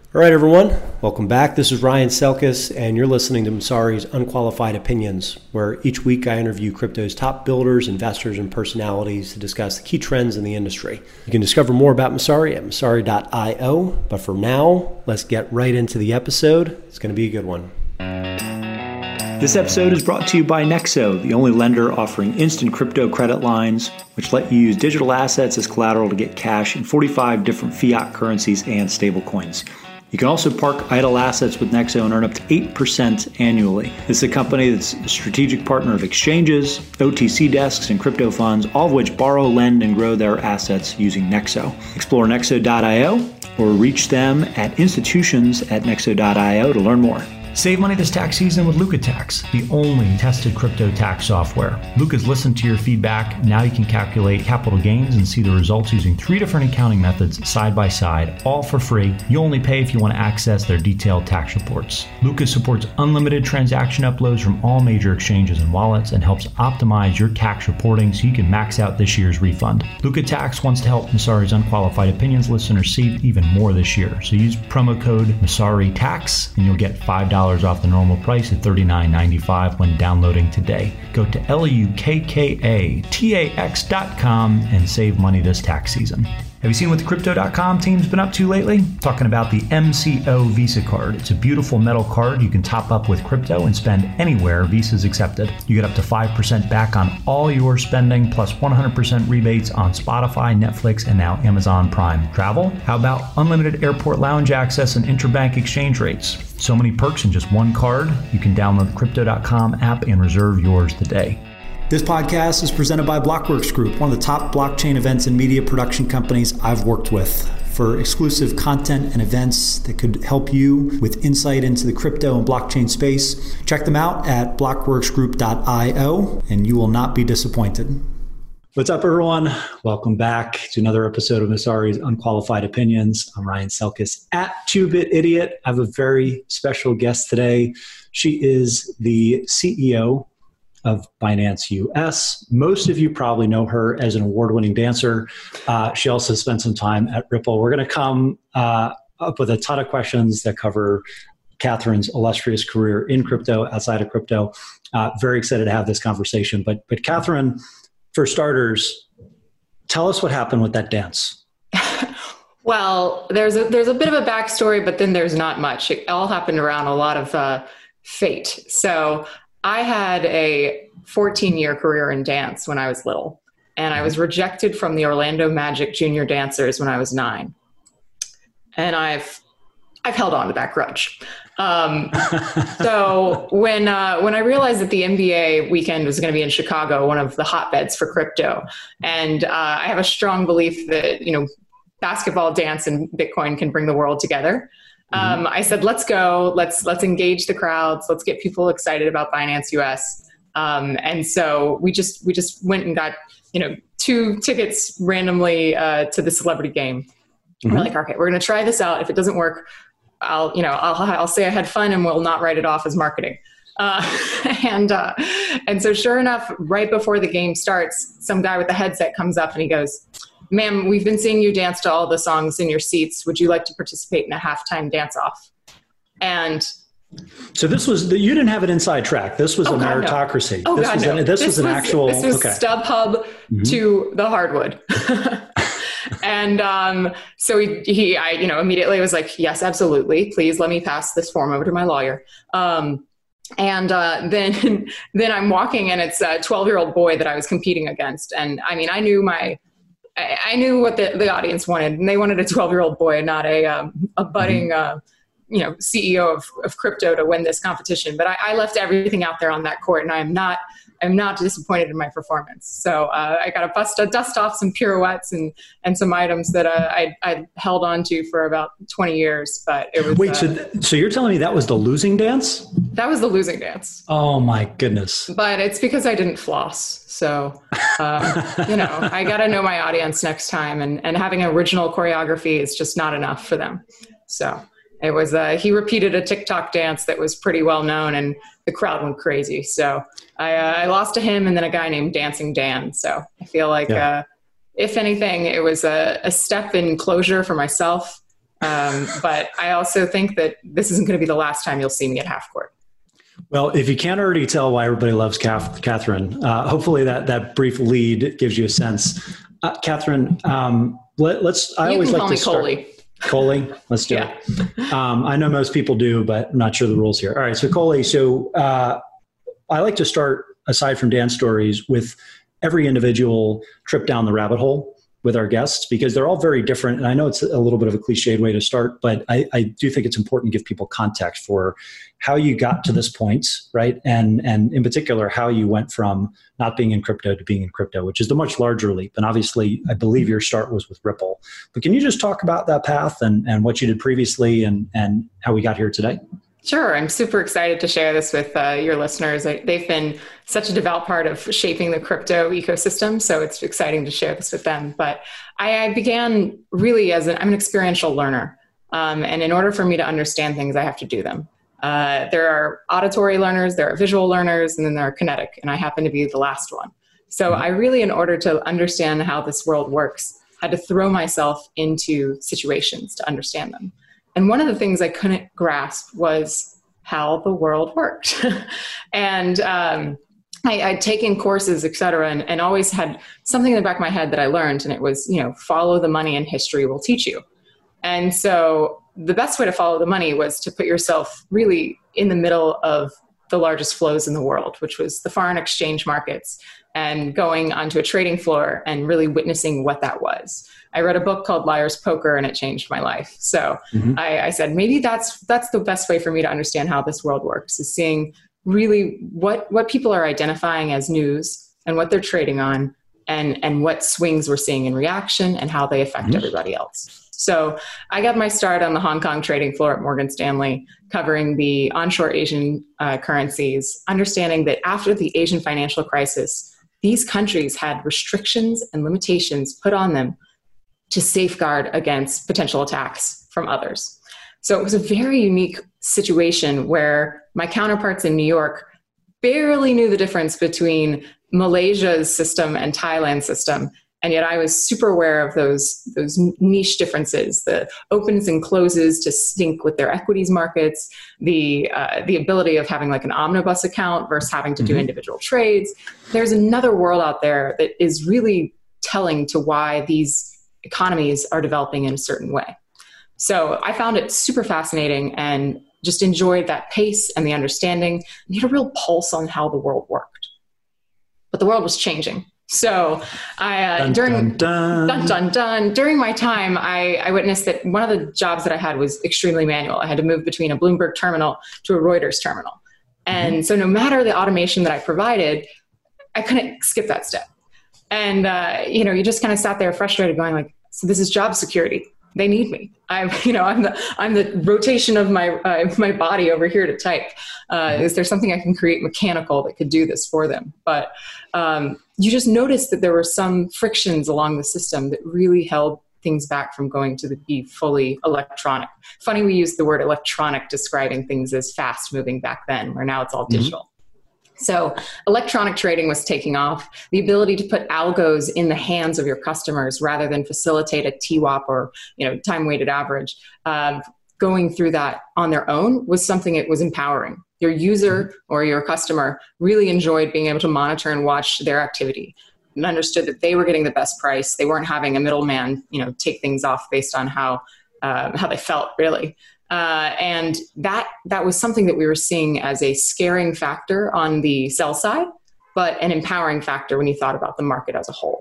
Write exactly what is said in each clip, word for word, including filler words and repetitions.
All right, everyone. Welcome back. This is Ryan Selkis, and you're listening to Messari's Unqualified Opinions, where each week I interview crypto's top builders, investors, and personalities to discuss the key trends in the industry. You can discover more about Messari at messari dot io, but for now, let's get right into the episode. It's going to be a good one. This episode is brought to you by Nexo, the only lender offering instant crypto credit lines, which let you use digital assets as collateral to get cash in forty-five different fiat currencies and stablecoins. You can also park idle assets with Nexo and earn up to eight percent annually. This is a company that's a strategic partner of exchanges, O T C desks, and crypto funds, all of which borrow, lend, and grow their assets using Nexo. Explore nexo dot io or reach them at institutions at nexo dot io to learn more. Save money this tax season with Luca Tax, the only tested crypto tax software. Luca's listened to your feedback. Now you can calculate capital gains and see the results using three different accounting methods side by side, all for free. You only pay if you want to access their detailed tax reports. Luca supports unlimited transaction uploads from all major exchanges and wallets and helps optimize your tax reporting so you can max out this year's refund. Luca Tax wants to help Messari's Unqualified Opinions listeners save even more this year. So use promo code MessariTax and you'll get five dollars off the normal price of thirty-nine ninety-five when downloading today. Go to L U K K A T A X dot com and save money this tax season. Have you seen what the Crypto dot com team's been up to lately? Talking about the M C O Visa card. It's a beautiful metal card you can top up with crypto and spend anywhere Visa's accepted. You get up to five percent back on all your spending, plus one hundred percent rebates on Spotify, Netflix, and now Amazon Prime. Travel? How about unlimited airport lounge access and interbank exchange rates? So many perks in just one card. You can download the Crypto dot com app and reserve yours today. This podcast is presented by Blockworks Group, one of the top blockchain events and media production companies I've worked with. For exclusive content and events that could help you with insight into the crypto and blockchain space, check them out at blockworks group dot io, and you will not be disappointed. What's up, everyone? Welcome back to another episode of Messari's Unqualified Opinions. I'm Ryan Selkis at two bit idiot. I have a very special guest today. She is the C E O of Binance U S. Most of you probably know her as an award-winning dancer. Uh, she also spent some time at Ripple. We're going to come uh, up with a ton of questions that cover Catherine's illustrious career in crypto, outside of crypto. Uh, very excited to have this conversation. But, but Catherine, for starters, tell us what happened with that dance. Well, there's a, there's a bit of a backstory, but then there's not much. It all happened around a lot of uh, fate. So I had a fourteen-year career in dance when I was little, and I was rejected from the Orlando Magic Junior Dancers when I was nine. And I've I've held on to that grudge. Um, so when uh, when I realized that the N B A weekend was going to be in Chicago, one of the hotbeds for crypto, and uh, I have a strong belief that, you know, basketball, dance, and Bitcoin can bring the world together. Um, I said, let's go, let's, let's engage the crowds. Let's get people excited about Binance U S. Um, and so we just, we just went and got, you know, two tickets randomly, uh, to the celebrity game. Mm-hmm. We're like, okay, we're going to try this out. If it doesn't work, I'll, you know, I'll, I'll say I had fun and we'll not write it off as marketing. Uh, and, uh, and so sure enough, right before the game starts, some guy with a headset comes up and he goes, "Ma'am, we've been seeing you dance to all the songs in your seats. Would you like to participate in a halftime dance-off?" And so this was, you didn't have an inside track. This was oh a God, meritocracy. No. Oh this God, was no. an, this, this was an was, actual, this was okay. StubHub mm-hmm. to the hardwood. And um, so he, he, I, you know, immediately was like, "Yes, absolutely. Please let me pass this form over to my lawyer." Um, And uh, then, then I'm walking, and it's a twelve-year-old boy that I was competing against. And I mean, I knew my, I, I knew what the, the audience wanted, and they wanted a twelve-year-old boy, not a um, a budding, uh, you know, C E O of, of crypto to win this competition. But I, I left everything out there on that court, and I am not, I'm not disappointed in my performance. So uh, I got to bust, dust off some pirouettes and and some items that uh, I I held on to for about twenty years. But it was wait, uh, so th- so you're telling me that was the losing dance? That was the losing dance. Oh my goodness! But it's because I didn't floss. So uh, you know, I got to know my audience next time, and and having original choreography is just not enough for them. So. It was, uh, he repeated a TikTok dance that was pretty well known, and the crowd went crazy. So I, uh, I lost to him and then a guy named Dancing Dan. So I feel like, yeah. uh, if anything, it was a, a step in closure for myself Um, but I also think that this isn't going to be the last time you'll see me at Half Court. Well, if you can't already tell why everybody loves Catherine, uh, hopefully that that brief lead gives you a sense. Uh, Catherine, um, let, let's. I you always can like call to me start. Coley. Coley, let's do Yeah. it. Um, I know most people do, but I'm not sure the rules here. All right, so Coley, so uh, I like to start, aside from dance stories, with every individual trip down the rabbit hole with our guests, because they're all very different. And I know it's a little bit of a cliched way to start, but I, I do think it's important to give people context for how you got to this point, right? And and in particular, how you went from not being in crypto to being in crypto, which is the much larger leap. And obviously, I believe your start was with Ripple. But can you just talk about that path and, and what you did previously and, and how we got here today? Sure. I'm super excited to share this with uh, your listeners. I, they've been such a devout part of shaping the crypto ecosystem, so it's exciting to share this with them. But I, I began really as an, I'm an experiential learner. Um, and in order for me to understand things, I have to do them. Uh, there are auditory learners, there are visual learners, and then there are kinetic, and I happen to be the last one. So I really, in order to understand how this world works, had to throw myself into situations to understand them. And one of the things I couldn't grasp was how the world worked. and um, I, I'd taken courses, et cetera, and, and always had something in the back of my head that I learned, and it was, you know, follow the money and history will teach you. And so the best way to follow the money was to put yourself really in the middle of the largest flows in the world, which was the foreign exchange markets, and going onto a trading floor and really witnessing what that was. I read a book called Liar's Poker, and it changed my life. So mm-hmm. I, I said, maybe that's that's the best way for me to understand how this world works, is seeing really what what people are identifying as news and what they're trading on, and and what swings we're seeing in reaction and how they affect mm-hmm. everybody else. So I got my start on the Hong Kong trading floor at Morgan Stanley, covering the onshore Asian uh, currencies, understanding that after the Asian financial crisis, these countries had restrictions and limitations put on them to safeguard against potential attacks from others. So it was a very unique situation where my counterparts in New York barely knew the difference between Malaysia's system and Thailand's system. And yet I was super aware of those, those niche differences, the opens and closes to sync with their equities markets, the, uh, the ability of having like an omnibus account versus having to mm-hmm. do individual trades. There's another world out there that is really telling to why these economies are developing in a certain way. So I found it super fascinating and just enjoyed that pace and the understanding, and had a real pulse on how the world worked. But the world was changing. So I, uh, dun, during, dun, dun. Dun, dun, dun, during my time, I, I witnessed that one of the jobs that I had was extremely manual. I had to move between a Bloomberg terminal to a Reuters terminal. And mm-hmm. so no matter the automation that I provided, I couldn't skip that step. And, uh, you know, you just kind of sat there frustrated going like, so this is job security. They need me. I'm, you know, I'm the, I'm the rotation of my, uh, my body over here to type. Uh, is there something I can create mechanical that could do this for them? But um, you just noticed that there were some frictions along the system that really held things back from going to the, be fully electronic. Funny, we use the word electronic describing things as fast moving back then, where now it's all digital. Mm-hmm. So electronic trading was taking off. The ability to put algos in the hands of your customers rather than facilitate a T WAP or, you know, time-weighted average, uh, going through that on their own was something that was empowering. Your user or your customer really enjoyed being able to monitor and watch their activity and understood that they were getting the best price. They weren't having a middleman, you know, take things off based on how uh, how they felt, really. Uh, and that that was something that we were seeing as a scaring factor on the sell side, but an empowering factor when you thought about the market as a whole.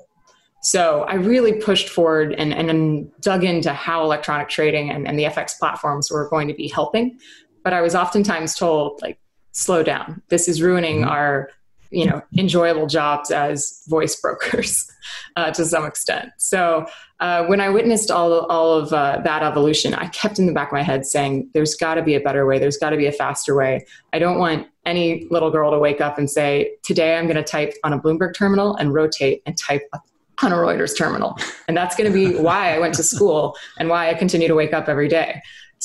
So I really pushed forward and, and dug into how electronic trading and, and the F X platforms were going to be helping. But I was oftentimes told, like, slow down. This is ruining mm-hmm. our, you know, enjoyable jobs as voice brokers uh, to some extent. So uh, when I witnessed all, all of uh, that evolution, I kept in the back of my head saying, there's got to be a better way. There's got to be a faster way. I don't want any little girl to wake up and say, today I'm going to type on a Bloomberg terminal and rotate and type on a Reuters terminal. And that's going to be why I went to school and why I continue to wake up every day.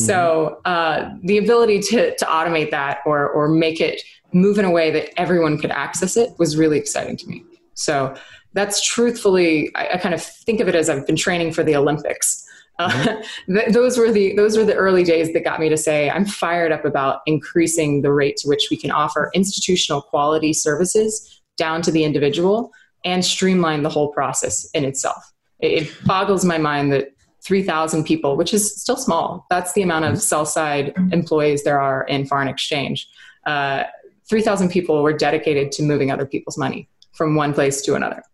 So uh, the ability to, to automate that or, or make it move in a way that everyone could access it was really exciting to me. So that's truthfully, I, I kind of think of it as I've been training for the Olympics. Uh, th- those were the those were the early days that got me to say I'm fired up about increasing the rate to which we can offer institutional quality services down to the individual and streamline the whole process in itself. It, it boggles my mind that three thousand people, which is still small, that's the amount of sell-side employees there are in foreign exchange. Uh, three thousand people were dedicated to moving other people's money from one place to another.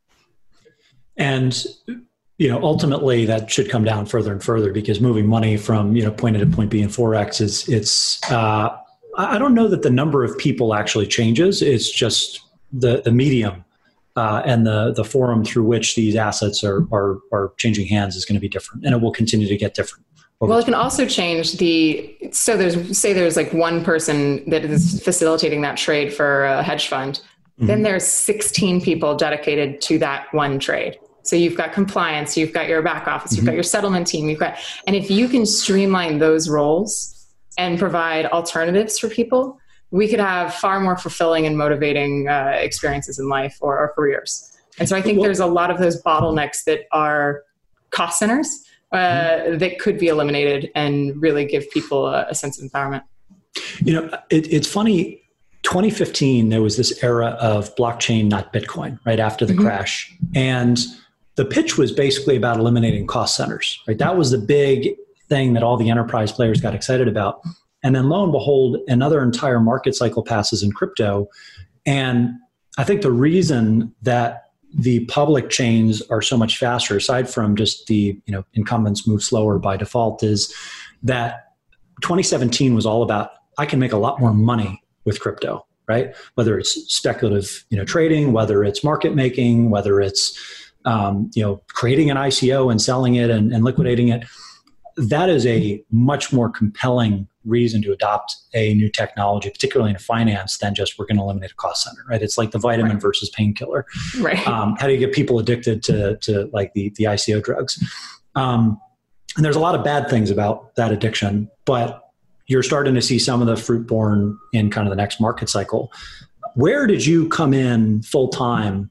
And you know, ultimately that should come down further and further because moving money from, you know, point A to point B in Forex is, it's, uh, I don't know that the number of people actually changes. It's just the, the medium uh, and the, the forum through which these assets are, are, are changing hands is going to be different, and it will continue to get different. Well, it can also change the, so there's, say there's like one person that is facilitating that trade for a hedge fund. Mm-hmm. Then there's sixteen people dedicated to that one trade. So you've got compliance, you've got your back office, you've mm-hmm. got your settlement team, you've got, and if you can streamline those roles and provide alternatives for people, we could have far more fulfilling and motivating uh, experiences in life or, or careers. And so I think well, there's a lot of those bottlenecks that are cost centers uh, mm-hmm. that could be eliminated and really give people a, a sense of empowerment. You know, it, it's funny. twenty fifteen, there was this era of blockchain, not Bitcoin, right after the mm-hmm. crash. And the pitch was basically about eliminating cost centers, right? That was the big thing that all the enterprise players got excited about. And then lo and behold, another entire market cycle passes in crypto. And I think the reason that the public chains are so much faster, aside from just the, you know, incumbents move slower by default, is that twenty seventeen was all about, I can make a lot more money with crypto, right? Whether it's speculative, you know, trading, whether it's market making, whether it's Um, you know, creating an I C O and selling it and, and liquidating it, that is a much more compelling reason to adopt a new technology, particularly in finance, than just we're going to eliminate a cost center, right? It's like the vitamin right. versus painkiller. Right. Um, how do you get people addicted to to like the the I C O drugs? Um, and there's a lot of bad things about that addiction, but you're starting to see some of the fruit born in kind of the next market cycle. Where did you come in full time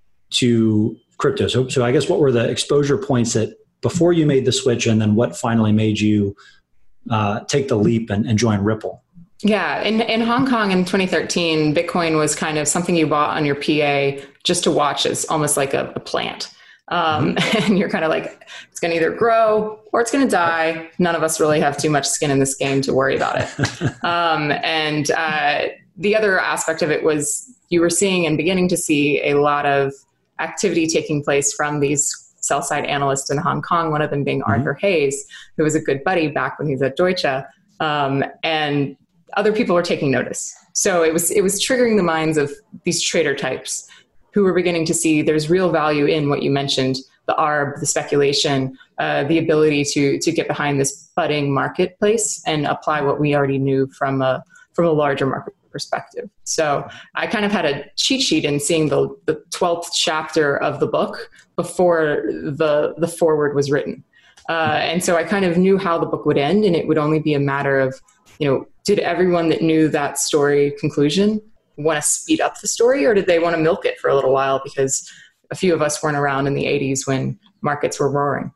to crypto? So, so I guess what were the exposure points that before you made the switch, and then what finally made you uh, take the leap and, and join Ripple? Yeah, in, in Hong Kong in twenty thirteen, Bitcoin was kind of something you bought on your P A just to watch as almost like a, a plant. Um, mm-hmm. And you're kind of like, it's going to either grow or it's going to die. None of us really have too much skin in this game to worry about it. um, and uh, the other aspect of it was you were seeing and beginning to see a lot of activity taking place from these sell-side analysts in Hong Kong, one of them being mm-hmm. Arthur Hayes, who was a good buddy back when he was at Deutsche. Um, and other people were taking notice. So it was it was triggering the minds of these trader types who were beginning to see there's real value in what you mentioned, the arb, the speculation, uh, the ability to to get behind this budding marketplace and apply what we already knew from a from a larger market perspective. So I kind of had a cheat sheet in seeing the, the twelfth chapter of the book before the, the foreword was written. Uh, and so I kind of knew how the book would end, and it would only be a matter of, you know, did everyone that knew that story conclusion want to speed up the story, or did they want to milk it for a little while because a few of us weren't around in the eighties when markets were roaring.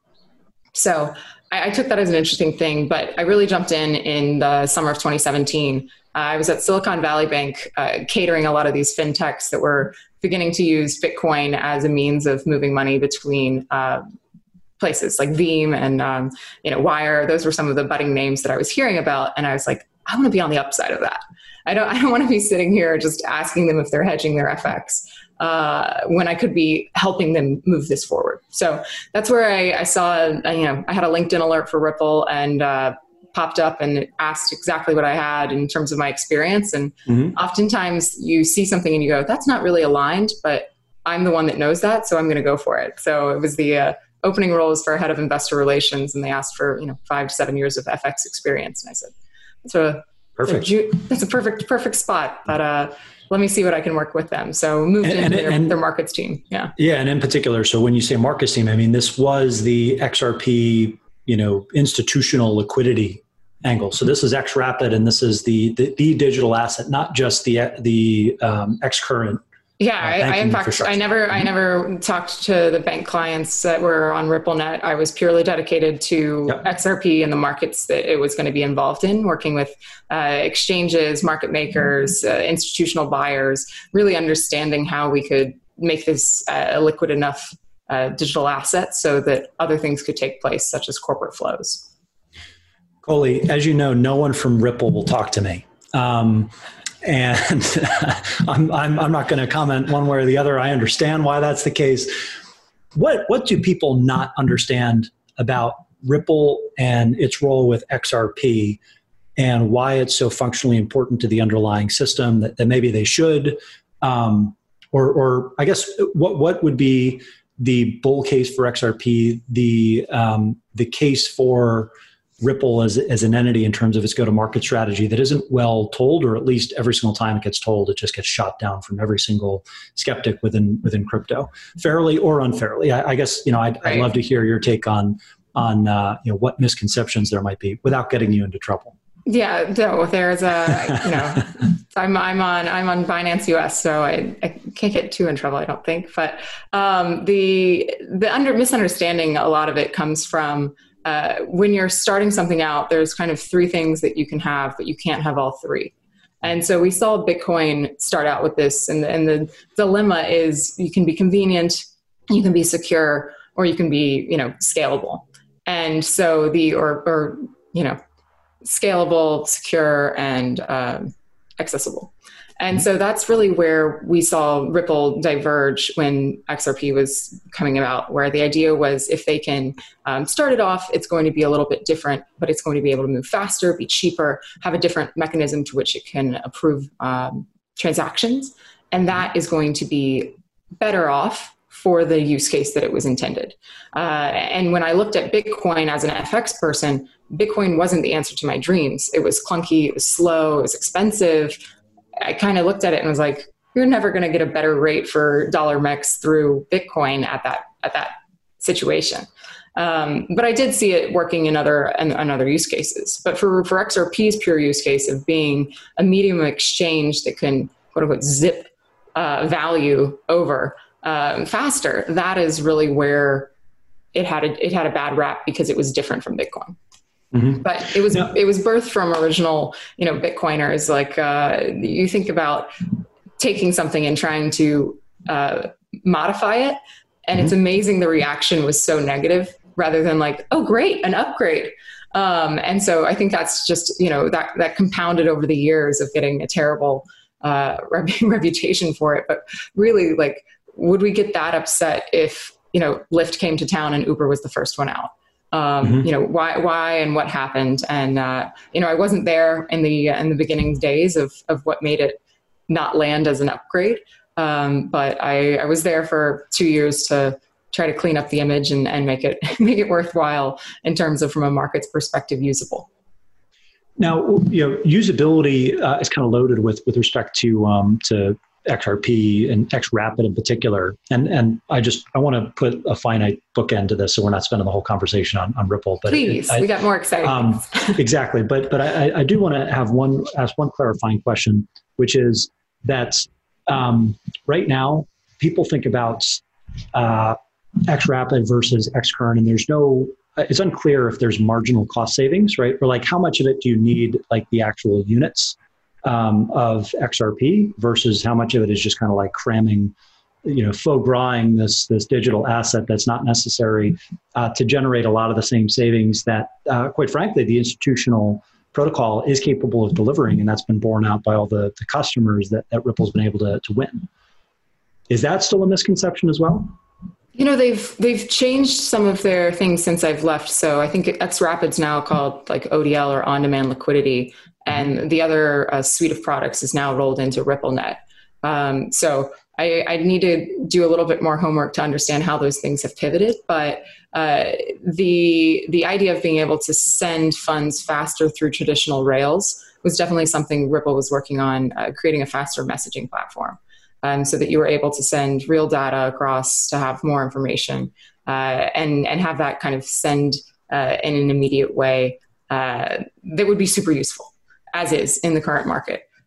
So I, I took that as an interesting thing, but I really jumped in in the summer of twenty seventeen. Uh, I was at Silicon Valley Bank uh, catering a lot of these fintechs that were beginning to use Bitcoin as a means of moving money between uh, places like Veeam and um, you know Wire. Those were some of the budding names that I was hearing about, and I was like, I want to be on the upside of that. I don't. I don't want to be sitting here just asking them if they're hedging their F X uh, when I could be helping them move this forward. So that's where I, I saw. Uh, you know, I had a LinkedIn alert for Ripple and uh, popped up and asked exactly what I had in terms of my experience. And mm-hmm. oftentimes you see something and you go, "That's not really aligned," but I'm the one that knows that, so I'm going to go for it. So it was the uh, opening role was for head of investor relations, and they asked for you know five to seven years of F X experience, and I said, "That's a perfect. A, that's a perfect perfect spot." But uh, let me see what I can work with them. So moved and, into and, their, and, their markets team. Yeah, yeah, and in particular, so when you say markets team, I mean this was the X R P, you know, institutional liquidity angle. So this is X-Rapid, and this is the, the the digital asset, not just the the um, X-Current Yeah, uh, I, I in fact, I never, I never talked to the bank clients that were on RippleNet. I was purely dedicated to yep. X R P and the markets that it was going to be involved in, working with uh, exchanges, market makers, uh, institutional buyers, really understanding how we could make this uh, a liquid enough uh, digital asset so that other things could take place, such as corporate flows. Coley, as you know, no one from Ripple will talk to me. Um, And I'm, I'm, I'm not going to comment one way or the other. I understand why that's the case. What, what do people not understand about Ripple and its role with X R P and why it's so functionally important to the underlying system that, that maybe they should? Um, or, or I guess what, what would be the bull case for X R P, the, um, the case for Ripple as, as an entity in terms of its go-to-market strategy that isn't well told, or at least every single time it gets told, it just gets shot down from every single skeptic within within crypto, fairly or unfairly. I, I guess you know I'd, right. I'd love to hear your take on on uh, you know what misconceptions there might be without getting you into trouble. Yeah, no, there's a you know I'm I'm on I'm on Binance U S, so I, I can't get too in trouble, I don't think. But um, the the under misunderstanding, a lot of it comes from. Uh, when you're starting something out, there's kind of three things that you can have, but you can't have all three. And so we saw Bitcoin start out with this, and the, and the dilemma is you can be convenient, you can be secure, or you can be, you know, scalable. And so the, or, or you know, scalable, secure, and um, accessible. And so that's really where we saw Ripple diverge when X R P was coming about, where the idea was if they can um, start it off, it's going to be a little bit different, but it's going to be able to move faster, be cheaper, have a different mechanism to which it can approve um, transactions. And that is going to be better off for the use case that it was intended. Uh, and when I looked at Bitcoin as an F X person, Bitcoin wasn't the answer to my dreams. It was clunky, it was slow, it was expensive. I kind of looked at it and was like, you're never going to get a better rate for dollar M E X through Bitcoin at that at that situation. Um, but I did see it working in other in, in other use cases. But for, for X R P's pure use case of being a medium of exchange that can quote unquote zip uh, value over um, faster, that is really where it had a, it had a bad rap because it was different from Bitcoin. Mm-hmm. But it was yeah. it was birthed from original, you know, Bitcoiners. Like uh, you think about taking something and trying to uh, modify it, and mm-hmm. it's amazing the reaction was so negative rather than like, oh, great, an upgrade. Um, and so I think that's just, you know, that that compounded over the years of getting a terrible uh, reputation for it. But really, like, would we get that upset if, you know, Lyft came to town and Uber was the first one out? Um, mm-hmm. You know, why, why, and what happened. And, uh, you know, I wasn't there in the, in the beginning days of, of what made it not land as an upgrade. Um, but I, I was there for two years to try to clean up the image and, and make it, make it worthwhile in terms of, from a market's perspective, usable. Now, you know, usability uh, is kind of loaded with, with respect to, um, to, X R P and X Rapid in particular. And and I just, I want to put a finite bookend to this so we're not spending the whole conversation on, on Ripple. But Please, it, I, we got more exciting um, Exactly. But but I, I do want to have one, ask one clarifying question, which is that um, right now people think about uh, X Rapid versus X Current, and there's no, it's unclear if there's marginal cost savings, right? Or like how much of it do you need, like the actual units Um, of X R P versus how much of it is just kind of like cramming, you know, faux grawing this this digital asset that's not necessary uh, to generate a lot of the same savings that, uh, quite frankly, the institutional protocol is capable of delivering, and that's been borne out by all the, the customers that, that Ripple's been able to, to win. Is that still a misconception as well? You know, they've they've changed some of their things since I've left. So I think X Rapid's now called like O D L or on-demand liquidity. And the other uh, suite of products is now rolled into RippleNet. Um, so I, I need to do a little bit more homework to understand how those things have pivoted. But uh, the the idea of being able to send funds faster through traditional rails was definitely something Ripple was working on, uh, creating a faster messaging platform um, so that you were able to send real data across to have more information uh, and, and have that kind of send uh, in an immediate way uh, that would be super useful, as is in the current market.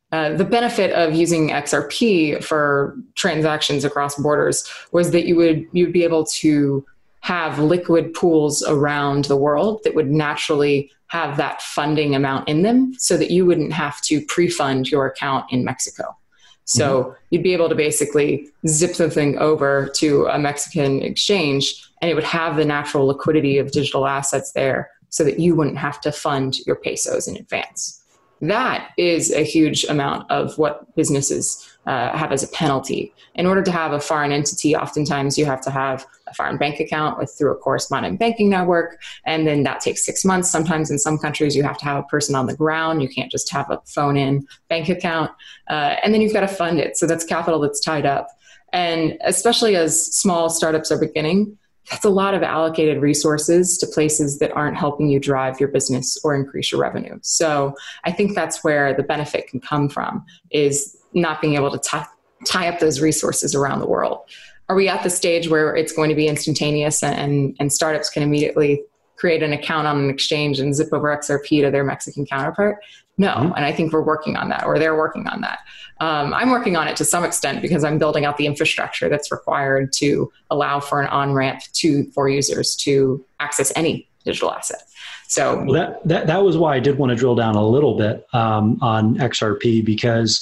uh, the benefit of using X R P for transactions across borders was that you would you'd be able to have liquid pools around the world that would naturally have that funding amount in them, so that you wouldn't have to pre-fund your account in Mexico. So mm-hmm. you'd be able to basically zip the thing over to a Mexican exchange, and it would have the natural liquidity of digital assets there, so that you wouldn't have to fund your pesos in advance. That is a huge amount of what businesses uh, have as a penalty. In order to have a foreign entity, oftentimes you have to have a foreign bank account with through a correspondent banking network, and then that takes six months. Sometimes in some countries you have to have a person on the ground. You can't just have a phone-in bank account, uh, and then you've got to fund it. So that's capital that's tied up. And especially as small startups are beginning, that's a lot of allocated resources to places that aren't helping you drive your business or increase your revenue. So I think that's where the benefit can come from, is not being able to tie, tie up those resources around the world. Are we at the stage where it's going to be instantaneous and, and startups can immediately create an account on an exchange and zip over X R P to their Mexican counterpart? No, mm-hmm. and I think we're working on that, or they're working on that. Um, I'm working on it to some extent because I'm building out the infrastructure that's required to allow for an on-ramp to for users to access any digital asset. So well, that, that that was why I did want to drill down a little bit um, on X R P, because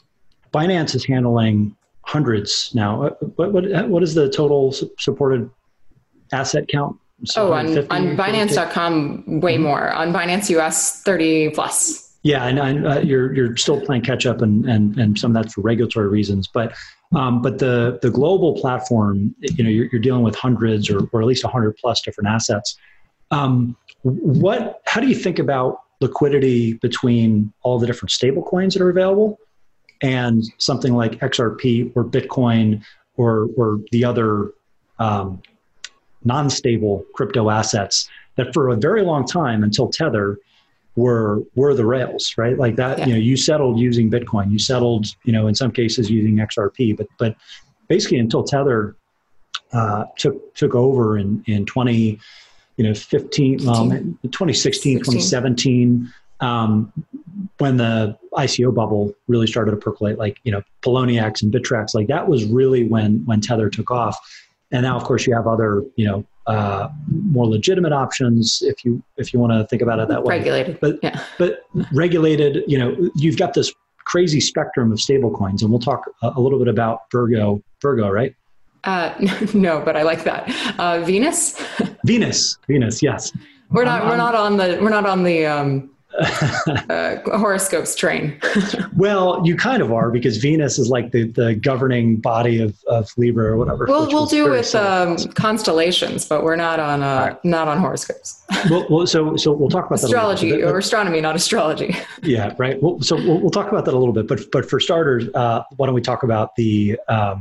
Binance is handling hundreds now. What what what is the total supported asset count? Oh, on, on Binance dot com, way mm-hmm. more. On Binance U S, thirty plus. Yeah, and, and uh, you're you're still playing catch up, and and and some of that's for regulatory reasons. But um, but the the global platform, you know, you're, you're dealing with hundreds or or at least a hundred plus different assets. Um, what? How do you think about liquidity between all the different stable coins that are available and something like X R P or Bitcoin or or the other um, non-stable crypto assets that for a very long time until Tether were were the rails, right? Like that, yeah. you know, you settled using Bitcoin, you settled, you know, in some cases using X R P, but but basically until Tether uh, took took over in in twenty, you know, fifteen, well, twenty sixteen, twenty seventeen, um, when the I C O bubble really started to percolate, like, you know, Poloniex and Bittrex, like that was really when when Tether took off. And now, of course, you have other, you know, uh, more legitimate options if you if you want to think about it that way. Regulated, but yeah. but regulated. You know, you've got this crazy spectrum of stablecoins, and we'll talk a, a little bit about Virgo. Virgo, right? Uh, no, but I like that. Uh, Venus. Venus, Venus, yes. We're not. Um, we're not on the. We're not on the. Um, uh, horoscopes train. Well, you kind of are, because Venus is like the, the governing body of, of Libra or whatever. We'll we'll do with um, constellations, but we're not on uh, right. not on horoscopes. well, well, so so we'll talk about astrology that or astronomy, not astrology. Yeah, right. Well, so we'll, we'll talk about that a little bit, but but for starters, uh, why don't we talk about the um,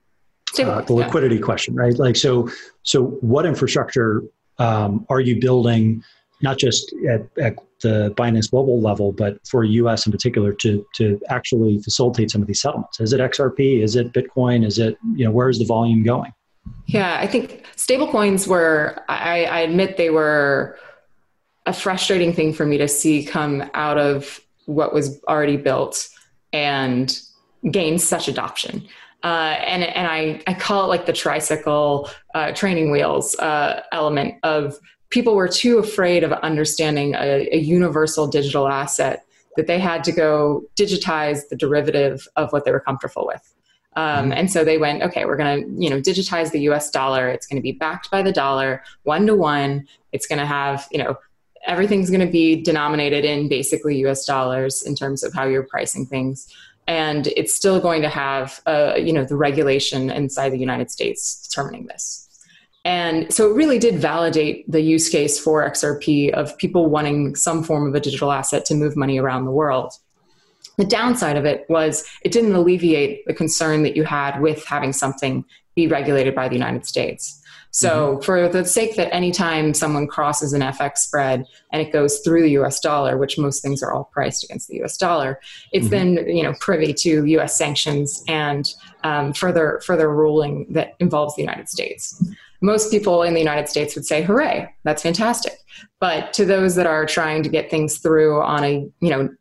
uh, the liquidity yeah. question, right? Like, so so what infrastructure um, are you building, not just at, at the Binance global level, but for U S in particular, to to actually facilitate some of these settlements? Is it X R P? Is it Bitcoin? Is it, you know, where is the volume going? Yeah, I think stablecoins were, I, I admit they were a frustrating thing for me to see come out of what was already built and gain such adoption. Uh, and and I, I call it like the tricycle uh, training wheels uh, element of people were too afraid of understanding a, a universal digital asset that they had to go digitize the derivative of what they were comfortable with. Um, mm-hmm. And so they went, okay, we're going to, you know, digitize the U S dollar. It's going to be backed by the dollar one to one. It's going to have, you know, everything's going to be denominated in basically U S dollars in terms of how you're pricing things. And it's still going to have, uh, you know, the regulation inside the United States determining this. And so it really did validate the use case for X R P of people wanting some form of a digital asset to move money around the world. The downside of it was it didn't alleviate the concern that you had with having something be regulated by the United States. So mm-hmm. for the sake that anytime someone crosses an F X spread and it goes through the U S dollar, which most things are all priced against the U S dollar, it's mm-hmm. then, you know, privy to U S sanctions and um, further further ruling that involves the United States. Most people in the United States would say, hooray, that's fantastic. But to those that are trying to get things through on a, you know,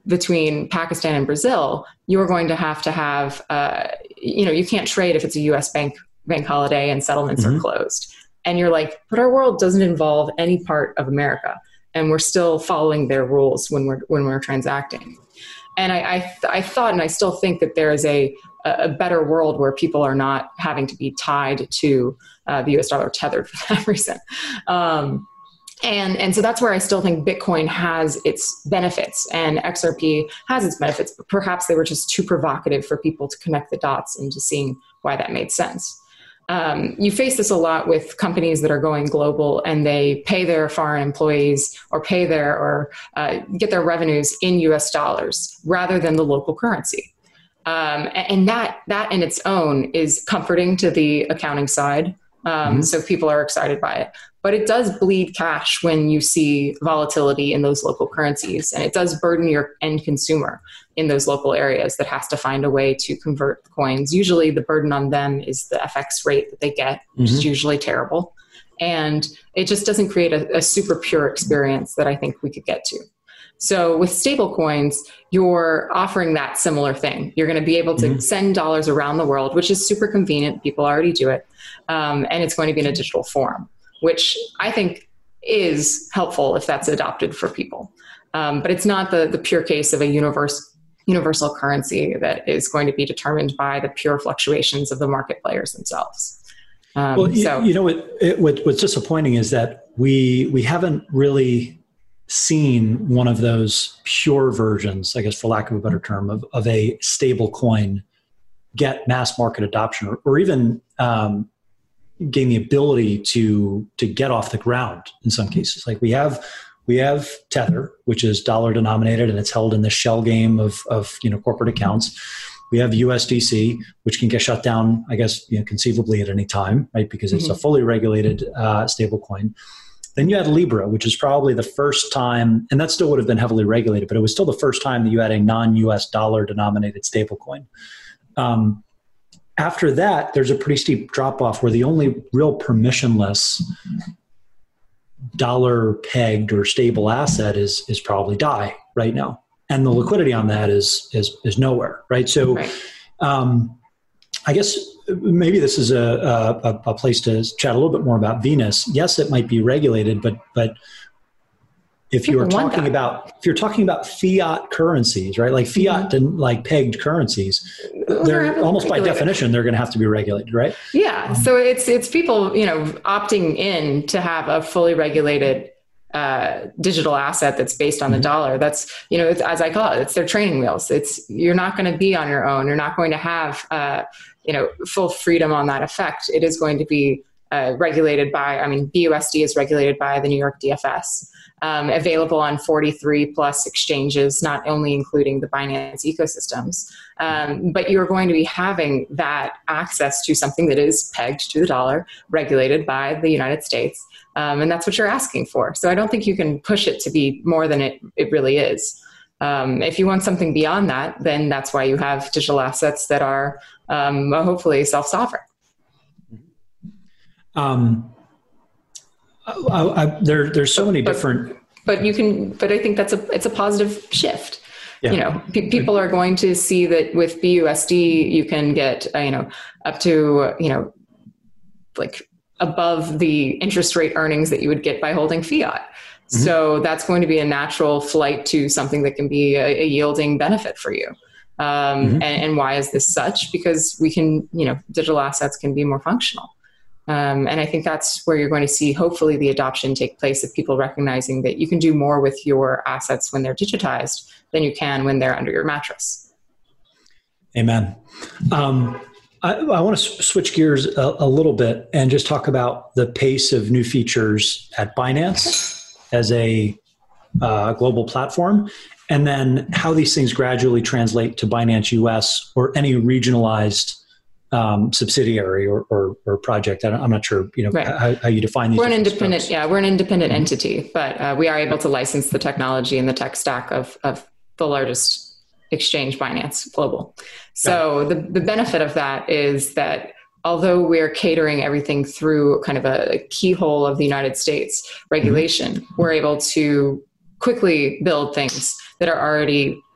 between Pakistan and Brazil, you're going to have to have, uh, you know, you can't trade if it's a U S bank bank holiday and settlements mm-hmm. are closed. And you're like, but our world doesn't involve any part of America, and we're still following their rules when we're when we're transacting. And I I, th- I thought, and I still think that there is a a better world where people are not having to be tied to uh, the U S dollar, tethered for that reason. Um, And and so that's where I still think Bitcoin has its benefits and X R P has its benefits, but perhaps they were just too provocative for people to connect the dots into seeing why that made sense. Um, you face this a lot with companies that are going global and they pay their foreign employees or pay their or uh, get their revenues in U S dollars rather than the local currency. Um, and that that in its own is comforting to the accounting side. Um, mm-hmm. So people are excited by it. But it does bleed cash when you see volatility in those local currencies. And it does burden your end consumer in those local areas that has to find a way to convert coins. Usually the burden on them is the F X rate that they get, which mm-hmm. is usually terrible. And it just doesn't create a, a super pure experience that I think we could get to. So with stable coins, you're offering that similar thing. You're going to be able to mm-hmm. send dollars around the world, which is super convenient. People already do it. Um, and it's going to be in a digital form, which I think is helpful if that's adopted for people. Um, but it's not the, the pure case of a universe, universal currency that is going to be determined by the pure fluctuations of the market players themselves. Um, well, so, you, you know, what, it, what, what's disappointing is that we we haven't really seen one of those pure versions, I guess, for lack of a better term, of, of a stable coin get mass market adoption, or, or even um, gain the ability to to get off the ground in some cases. Like we have we have Tether, which is dollar denominated and it's held in the shell game of of you know corporate accounts. We have U S D C, which can get shut down, I guess, you know, conceivably at any time, right? Because it's mm-hmm. a fully regulated uh, stable coin. Then you had Libra, which is probably the first time, and that still would have been heavily regulated, but it was still the first time that you had a non-U S dollar denominated stablecoin. Um, after that, there's a pretty steep drop-off where the only real permissionless dollar-pegged or stable asset is is probably D A I right now, and the liquidity on that is is is nowhere, right? So, right. Um, I guess maybe this is a, a, a place to chat a little bit more about Venus. Yes, it might be regulated, but but if you're talking about if you're talking about fiat currencies, right? Like fiat mm-hmm. and like pegged currencies, they're almost by definition they're going to have to be regulated, right? Yeah. Um, so it's it's people you know opting in to have a fully regulated uh, digital asset that's based on mm-hmm. the dollar. That's you know it's, as I call it, it's their training wheels. It's you're not going to be on your own. You're not going to have uh, you know, full freedom on that effect. It is going to be uh, regulated by, I mean, B U S D is regulated by the New York D F S, um, available on forty-three plus exchanges, not only including the Binance ecosystems, um, but you're going to be having that access to something that is pegged to the dollar, regulated by the United States. Um, and that's what you're asking for. So I don't think you can push it to be more than it, it really is. Um, if you want something beyond that, then that's why you have digital assets that are um, hopefully self-sovereign. Um, I, I, there, there's so many but, different. But you can. But I think that's a it's a positive shift. Yeah. You know, pe- people are going to see that with B U S D, you can get uh, you know up to uh, you know like above the interest rate earnings that you would get by holding fiat. Mm-hmm. So that's going to be a natural flight to something that can be a, a yielding benefit for you. Um, mm-hmm. and, and why is this such? Because we can, you know, digital assets can be more functional. Um, and I think that's where you're going to see, hopefully, the adoption take place of people recognizing that you can do more with your assets when they're digitized than you can when they're under your mattress. Amen. Um, I, I want to switch gears a, a little bit and just talk about the pace of new features at Binance as a uh, global platform, and then how these things gradually translate to Binance U S or any regionalized um, subsidiary or, or, or project. I don't, I'm not sure, you know, right. how, how you define these. We're an independent, scopes. yeah, we're an independent mm-hmm. entity, but uh, we are able to license the technology and the tech stack of, of the largest exchange, Binance Global. So yeah. the, the benefit of that is that although we're catering everything through kind of a, a keyhole of the United States regulation, mm-hmm. we're able to quickly build things that are already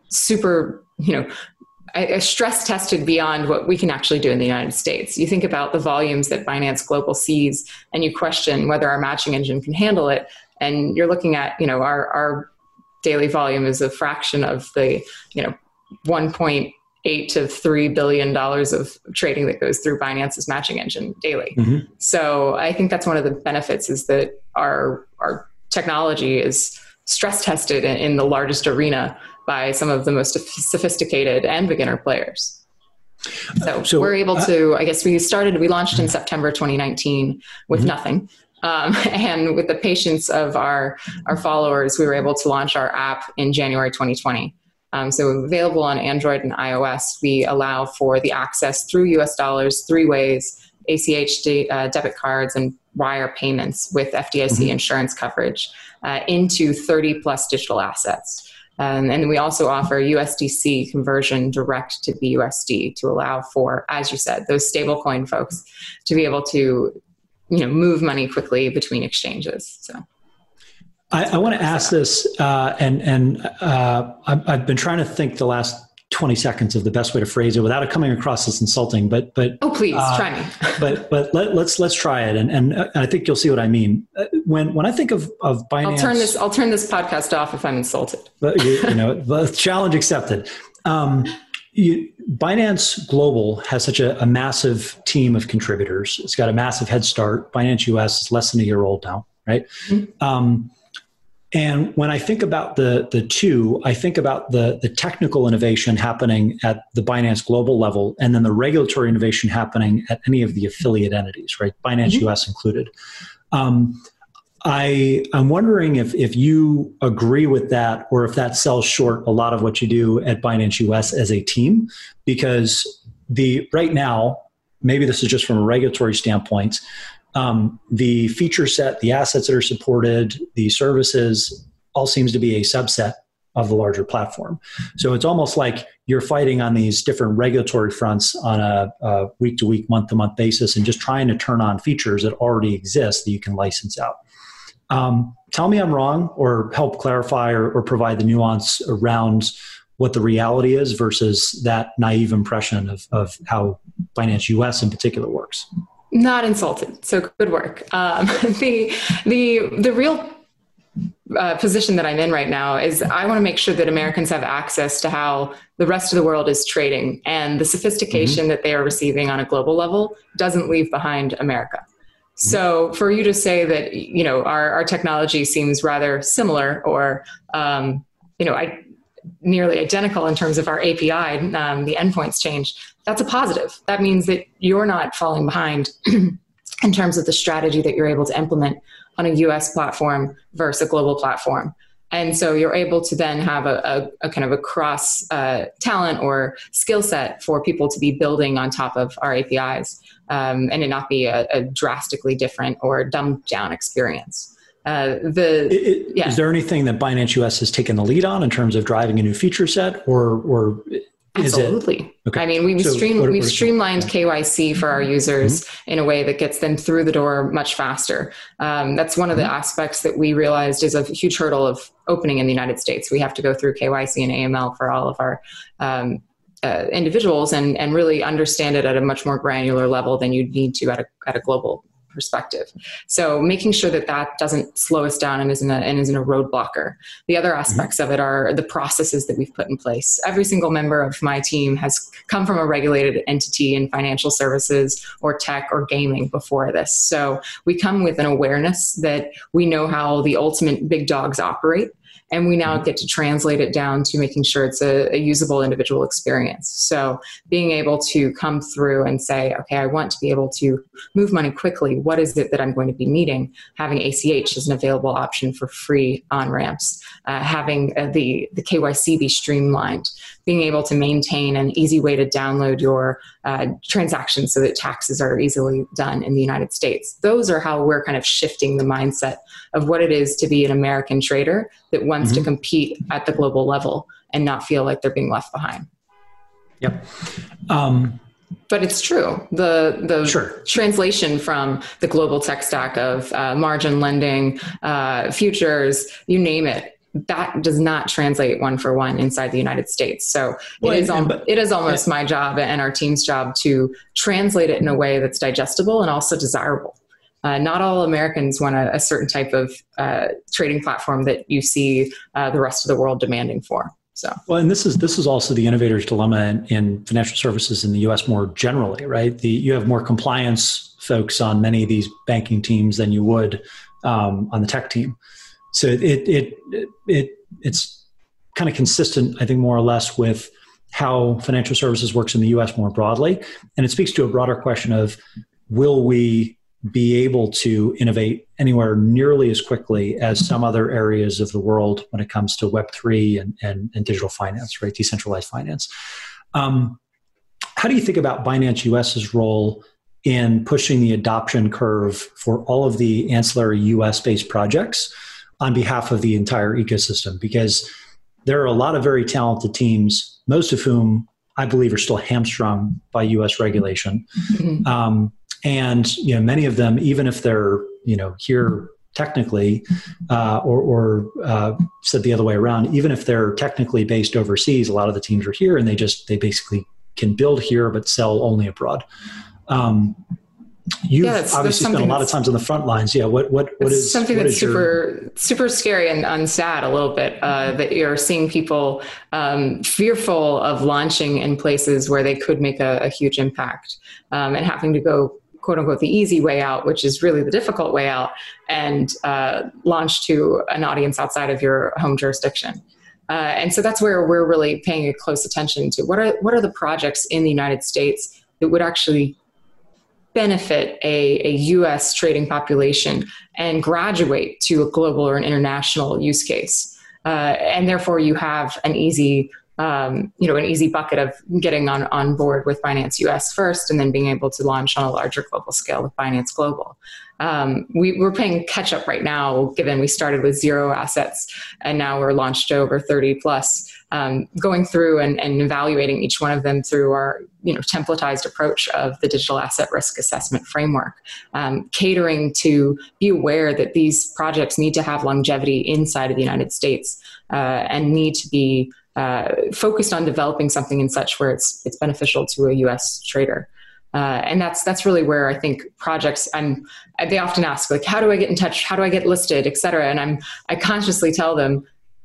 super, you know, stress tested beyond what we can actually do in the United States. You think about the volumes that Binance Global sees, and you question whether our matching engine can handle it. And you're looking at, you know, our, our daily volume is a fraction of the, you know, one point eight to three billion dollars of trading that goes through Binance's matching engine daily. Mm-hmm. So I think that's one of the benefits, is that our our technology is stress tested in, in the largest arena by some of the most sophisticated and beginner players. So, so we're able to, I guess we started, we launched in September twenty nineteen with mm-hmm. nothing. Um, and with the patience of our, our followers, we were able to launch our app in January twenty twenty. Um, so available on Android and iOS, we allow for the access through U S dollars, three ways, A C H de- uh, debit cards and wire payments with F D I C mm-hmm. insurance coverage uh, into thirty plus digital assets. Um, and we also offer U S D C conversion direct to B U S D to allow for, as you said, those stablecoin folks to be able to, you know, move money quickly between exchanges. So, I, I want to ask this, uh, and and uh, I've, I've been trying to think the last twenty seconds of the best way to phrase it without it coming across as insulting. But but oh, please uh, try me. but but let, let's let's try it, and and I think you'll see what I mean. When when I think of of Binance, I'll turn this I'll turn this podcast off if I'm insulted. But you, you know, the challenge accepted. Um, you, Binance Global has such a, a massive team of contributors. It's got a massive head start. Binance U S is less than a year old now, right? Mm-hmm. Um, And when I think about the the two, I think about the, the technical innovation happening at the Binance Global level, and then the regulatory innovation happening at any of the affiliate entities, right? Binance mm-hmm. U S included. Um, I, I'm wondering if, if you agree with that, or if that sells short a lot of what you do at Binance U S as a team, because the right now, maybe this is just from a regulatory standpoint, Um, the feature set, the assets that are supported, the services, all seems to be a subset of the larger platform. So it's almost like you're fighting on these different regulatory fronts on a, a week-to-week, month-to-month basis, and just trying to turn on features that already exist that you can license out. Um, tell me I'm wrong, or help clarify or, or provide the nuance around what the reality is versus that naive impression of, of how Binance U S in particular works. Not insulted. So good work. Um, the the the real uh, position that I'm in right now is I want to make sure that Americans have access to how the rest of the world is trading, and the sophistication mm-hmm. that they are receiving on a global level doesn't leave behind America. Mm-hmm. So for you to say that, you know, our, our technology seems rather similar, or um, you know, I nearly identical in terms of our A P I, um, the endpoints change. That's a positive. That means that you're not falling behind in terms of the strategy that you're able to implement on a U S platform versus a global platform. And so you're able to then have a, a, a kind of a cross uh, talent or skill set for people to be building on top of our A P Is, um, and it not be a, a drastically different or dumbed down experience. Uh, the it, yeah. Is there anything that Binance U S has taken the lead on in terms of driving a new feature set, or or is Absolutely. It? Okay. I mean, we've, so stream, what, we've what streamlined yeah. K Y C for our users mm-hmm. in a way that gets them through the door much faster. Um, that's one of the mm-hmm. aspects that we realized is a huge hurdle of opening in the United States. We have to go through K Y C and A M L for all of our um, uh, individuals, and, and really understand it at a much more granular level than you'd need to at a, at a global perspective. So making sure that that doesn't slow us down and isn't a, and isn't a roadblocker. The other aspects mm-hmm. of it are the processes that we've put in place. Every single member of my team has come from a regulated entity in financial services or tech or gaming before this. So we come with an awareness that we know how the ultimate big dogs operate. And we now get to translate it down to making sure it's a, a usable individual experience. So being able to come through and say, okay, I want to be able to move money quickly. What is it that I'm going to be needing? Having A C H as an available option for free on-ramps. Uh, having uh, the, the K Y C be streamlined. Being able to maintain an easy way to download your uh, transactions so that taxes are easily done in the United States. Those are how we're kind of shifting the mindset of what it is to be an American trader that wants mm-hmm. to compete at the global level and not feel like they're being left behind. Yep. Um, but it's true. The the sure. translation from the global tech stack of uh, margin lending, uh, futures, you name it, that does not translate one for one inside the United States. So well, it is al- but, it is almost yeah. my job and our team's job to translate it in a way that's digestible and also desirable. Uh, not all Americans want a, a certain type of uh, trading platform that you see uh, the rest of the world demanding for. So well, and this is this is also the innovator's dilemma in, in financial services in the U S more generally, right? The you have more compliance folks on many of these banking teams than you would um, on the tech team. So it it it, it it's kind of consistent, I think, more or less with how financial services works in the U S more broadly, and it speaks to a broader question of will we be able to innovate anywhere nearly as quickly as some other areas of the world when it comes to Web three and, and, and digital finance, right? Decentralized finance. Um, how do you think about BinanceUS's role in pushing the adoption curve for all of the ancillary U S-based projects on behalf of the entire ecosystem? Because there are a lot of very talented teams, most of whom I believe are still hamstrung by U S regulation. Mm-hmm. Um, And you know, many of them, even if they're you know here technically, uh, or, or uh, said the other way around, even if they're technically based overseas, a lot of the teams are here, and they just they basically can build here but sell only abroad. Um, you've yeah, obviously spent a lot of times on the front lines. Yeah, what what what is something what that's is super your... super scary and, and sad a little bit uh, that you're seeing people um, fearful of launching in places where they could make a, a huge impact um, and having to go, quote unquote, the easy way out, which is really the difficult way out, and uh, launch to an audience outside of your home jurisdiction. Uh, and so that's where we're really paying a close attention to what are what are the projects in the United States that would actually benefit a, a U S trading population and graduate to a global or an international use case. Uh, and therefore you have an easy Um, you know, an easy bucket of getting on, on board with BinanceUS first, and then being able to launch on a larger global scale with Binance Global. Um, we, we're playing catch up right now, given we started with zero assets and now we're launched to over thirty plus, um, going through and, and evaluating each one of them through our, you know, templatized approach of the digital asset risk assessment framework, um, catering to be aware that these projects need to have longevity inside of the United States uh, and need to be Uh, focused on developing something in such where it's it's beneficial to a U S trader, uh, and that's that's really where I think projects. I'm they often ask, like, how do I get in touch? How do I get listed, et cetera? And I'm I consciously tell them,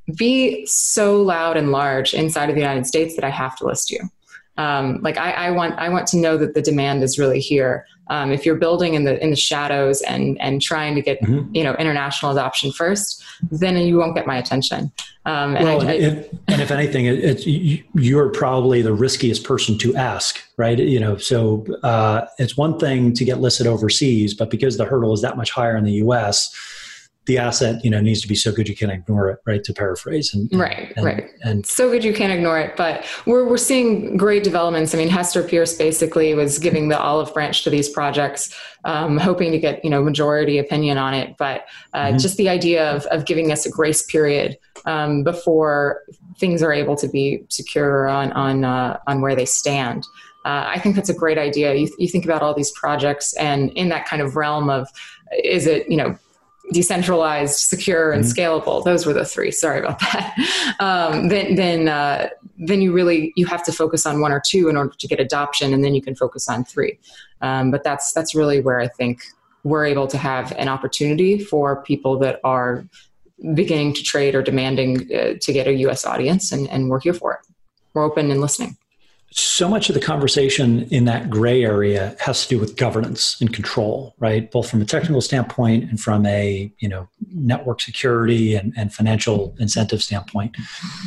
be so loud and large inside of the United States that I have to list you. Um, like I, I want I want to know that the demand is really here. Um, if you're building in the in the shadows and and trying to get mm-hmm. you know international adoption first, then you won't get my attention. Um, and, well, I, I, if, and if anything, it, it, you're probably the riskiest person to ask, right? You know, so uh, it's one thing to get listed overseas, but because the hurdle is that much higher in the U S, the asset, you know, needs to be so good you can't ignore it, right? To paraphrase. And, right, and, right. And so good you can't ignore it. But we're we're seeing great developments. I mean, Hester Pierce basically was giving the olive branch to these projects, um, hoping to get, you know, majority opinion on it. But uh, mm-hmm. just the idea of of giving us a grace period um, before things are able to be secure on on uh, on where they stand. Uh, I think that's a great idea. You you think about all these projects, and in that kind of realm of, is it, you know, decentralized, secure, and mm-hmm. scalable. Those were the three. Sorry about that. Um, then, then, uh, then you really you have to focus on one or two in order to get adoption, and then you can focus on three. Um, but that's that's really where I think we're able to have an opportunity for people that are beginning to trade or demanding uh, to get a U S audience, and, and we're here for it. We're open and listening. So much of the conversation in that gray area has to do with governance and control, right? Both from a technical standpoint and from a, you know, network security and, and financial incentive standpoint.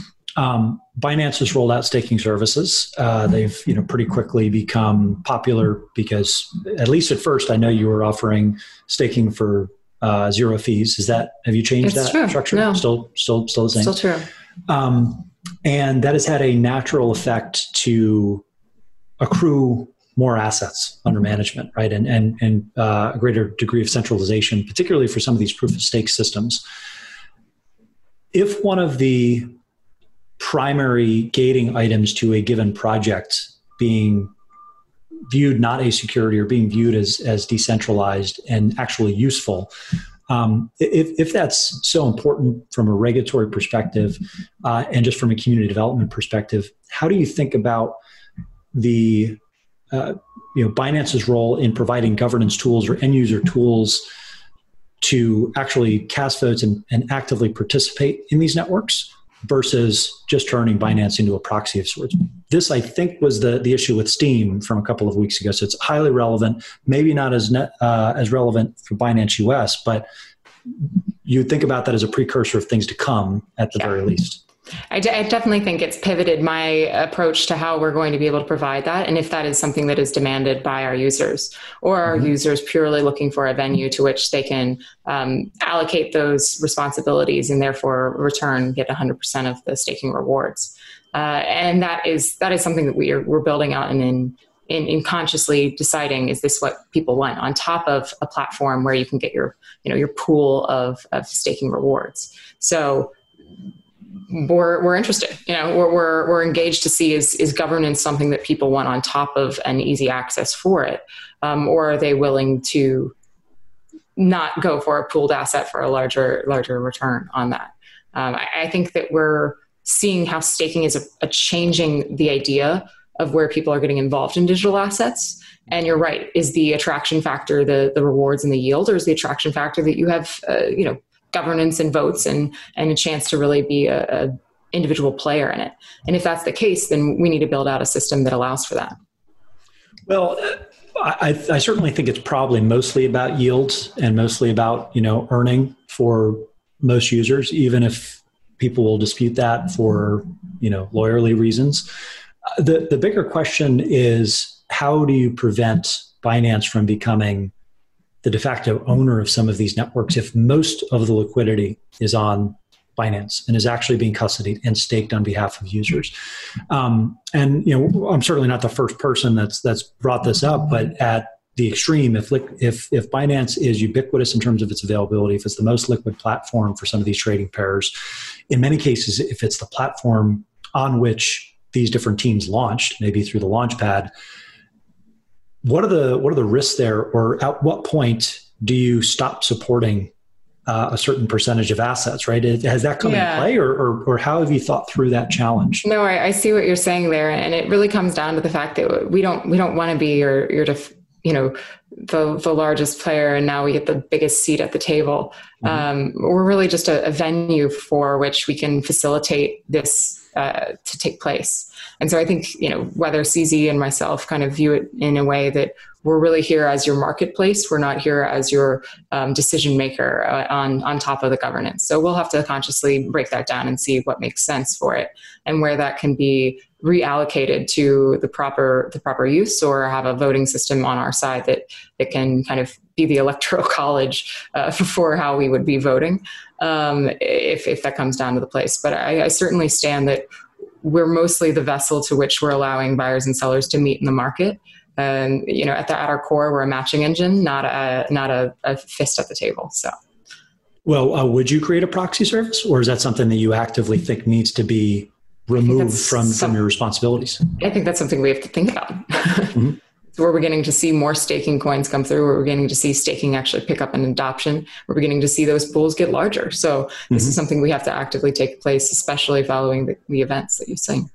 Um, Binance has rolled out staking services. Uh, they've, you know, pretty quickly become popular because, at least at first, I know you were offering staking for uh, zero fees. Is that, have you changed it's that true. structure? No. Still, still, still the same. Still true. Um, And that has had a natural effect to accrue more assets under management, right? And and and uh, a greater degree of centralization, particularly for some of these proof of stake systems. If one of the primary gating items to a given project being viewed not as security or being viewed as as decentralized and actually useful Um, if, if that's so important from a regulatory perspective uh, and just from a community development perspective, how do you think about the uh, you know Binance's role in providing governance tools or end user tools to actually cast votes and, and actively participate in these networks versus just turning Binance into a proxy of sorts? This, I think, was the, the issue with Steem from a couple of weeks ago. So it's highly relevant, maybe not as net, uh, as relevant for Binance U S, but you think about that as a precursor of things to come at the yeah. very least. I, d- I definitely think it's pivoted my approach to how we're going to be able to provide that. And if that is something that is demanded by our users, or our mm-hmm. users purely looking for a venue to which they can um, allocate those responsibilities and therefore return, get one hundred percent of the staking rewards. Uh, and that is that is something that we are, we're building out and in, in, in consciously deciding, is this what people want on top of a platform where you can get your, you know, your pool of, of staking rewards. So we're we're interested, you know, we're, we're, we're engaged to see is, is governance something that people want on top of an easy access for it? Um, or are they willing to not go for a pooled asset for a larger, larger return on that? Um, I, I think that we're seeing how staking is a, a changing the idea of where people are getting involved in digital assets. And you're right, is the attraction factor the, the rewards and the yield, or is the attraction factor that you have, uh, you know, governance and votes and, and a chance to really be a, a individual player in it? And if that's the case, then we need to build out a system that allows for that. Well, I, I certainly think it's probably mostly about yields and mostly about, you know, earning for most users, even if people will dispute that for, you know, lawyerly reasons. The, the bigger question is, how do you prevent Binance from becoming the de facto owner of some of these networks if most of the liquidity is on Binance and is actually being custodied and staked on behalf of users? Um, and you know, I'm certainly not the first person that's that's brought this up, but at the extreme, if if if Binance is ubiquitous in terms of its availability, if it's the most liquid platform for some of these trading pairs, in many cases, if it's the platform on which these different teams launched, maybe through the Launchpad, what are the what are the risks there, or at what point do you stop supporting uh, a certain percentage of assets? Right? Has that come yeah. into play, or, or or how have you thought through that challenge? No, I, I see what you're saying there, and it really comes down to the fact that we don't we don't want to be your your def, you know the the largest player, and now we get the biggest seat at the table. Mm-hmm. Um, we're really just a, a venue for which we can facilitate this Uh, to take place. And so I think, you know, whether C Z and myself kind of view it in a way that we're really here as your marketplace, we're not here as your um, decision maker uh, on, on top of the governance. So we'll have to consciously break that down and see what makes sense for it and where that can be reallocated to the proper the proper use, or have a voting system on our side that, that can kind of be the electoral college uh, for how we would be voting, um, if, if that comes down to the place. But I, I certainly stand that we're mostly the vessel to which we're allowing buyers and sellers to meet in the market. And, you know, at, the, at our core, we're a matching engine, not a not a, a fist at the table. So, well, uh, would you create a proxy service, or is that something that you actively think needs to be removed from, some, from your responsibilities? I think that's something we have to think about. Mm-hmm. So we're beginning to see more staking coins come through. We're beginning to see staking actually pick up an adoption. We're beginning to see those pools get larger. So this mm-hmm. is something we have to actively take place, especially following the, the events that you've seen.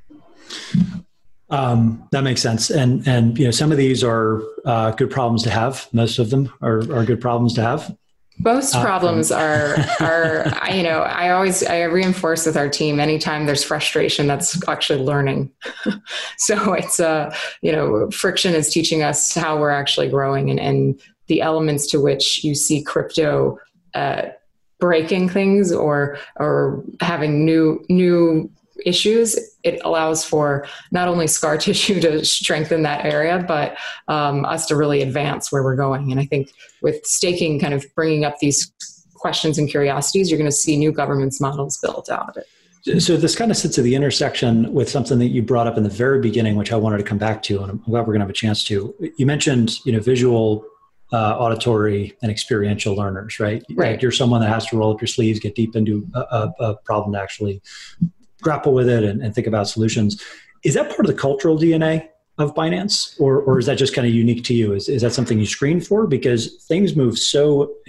Um, that makes sense. And, and, you know, some of these are uh, good problems to have. Most of them are, are good problems to have. Most problems uh, are, are, you know, I always, I reinforce with our team, anytime there's frustration, that's actually learning. So it's, uh, you know, friction is teaching us how we're actually growing, and, and the elements to which you see crypto uh, breaking things or, or having new, new issues. It allows for not only scar tissue to strengthen that area, but um, us to really advance where we're going. And I think with staking kind of bringing up these questions and curiosities, you're going to see new governance models built out of it. So this kind of sits at the intersection with something that you brought up in the very beginning, which I wanted to come back to, and I'm glad we're going to have a chance to. You mentioned, you know, visual, uh, auditory, and experiential learners, right? Right. Like you're someone that has to roll up your sleeves, get deep into a, a, a problem to actually grapple with it and, and think about solutions. Is that part of the cultural D N A of Binance, or or is that just kind of unique to you? Is is that something you screen for? Because things move so in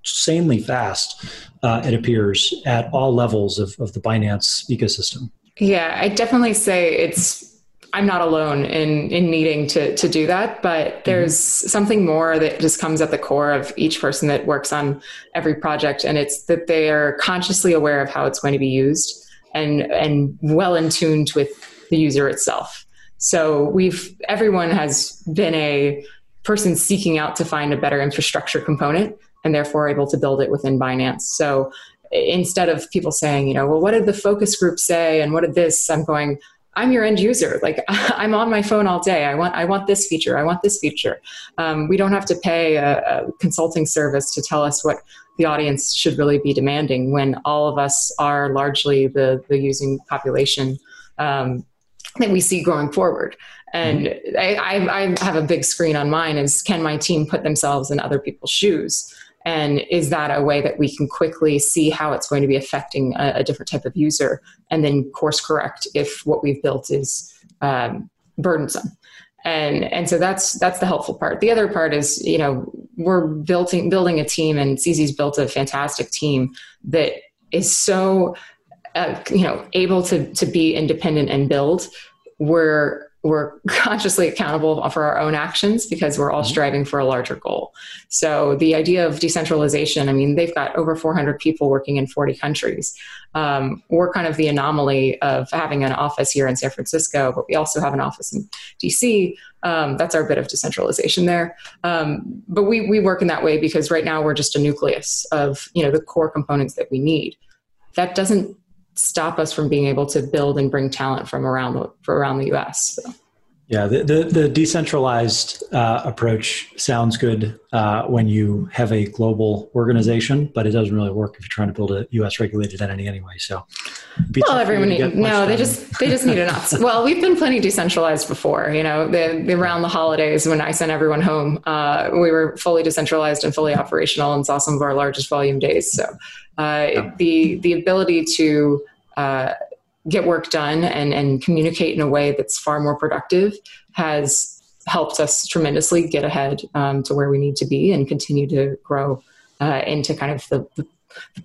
insanely fast, uh, it appears, at all levels of, of the Binance ecosystem. Yeah, I definitely say it's, I'm not alone in, in needing to, to do that, but there's mm-hmm. something more that just comes at the core of each person that works on every project. And it's that they are consciously aware of how it's going to be used and, and well in tune with the user itself. So we've, everyone has been a person seeking out to find a better infrastructure component and therefore able to build it within Binance. So instead of people saying, you know, well, what did the focus group say? And what did this, I'm going, I'm your end user. Like I'm on my phone all day. I want, I want this feature. I want this feature. Um, we don't have to pay a, a consulting service to tell us what the audience should really be demanding when all of us are largely the, the using population um, that we see growing forward. And mm-hmm. I, I, I have a big screen on mine is, can my team put themselves in other people's shoes? And is that a way that we can quickly see how it's going to be affecting a, a different type of user and then course correct if what we've built is um, burdensome? And and so that's that's the helpful part. The other part is, you know, we're building building a team, and C Z's built a fantastic team that is so uh, you know able to to be independent and build. We're we're consciously accountable for our own actions because we're all striving for a larger goal. So the idea of decentralization, I mean, they've got over four hundred people working in forty countries. Um, we're kind of the anomaly of having an office here in San Francisco, but we also have an office in D C. Um, that's our bit of decentralization there. Um, but we we work in that way because right now we're just a nucleus of, you know, the core components that we need. That doesn't stop us from being able to build and bring talent from around the, from around the U S. So. Yeah, the, the, the decentralized uh, approach sounds good uh, when you have a global organization, but it doesn't really work if you're trying to build a U S regulated entity anyway. So, well, everyone need, no, they just they just need enough. Well, we've been plenty decentralized before. You know, the, the around the holidays when I sent everyone home, uh, we were fully decentralized and fully operational and saw some of our largest volume days. So, uh, yeah. the the ability to uh, get work done and, and communicate in a way that's far more productive has helped us tremendously get ahead um, to where we need to be and continue to grow uh, into kind of the, the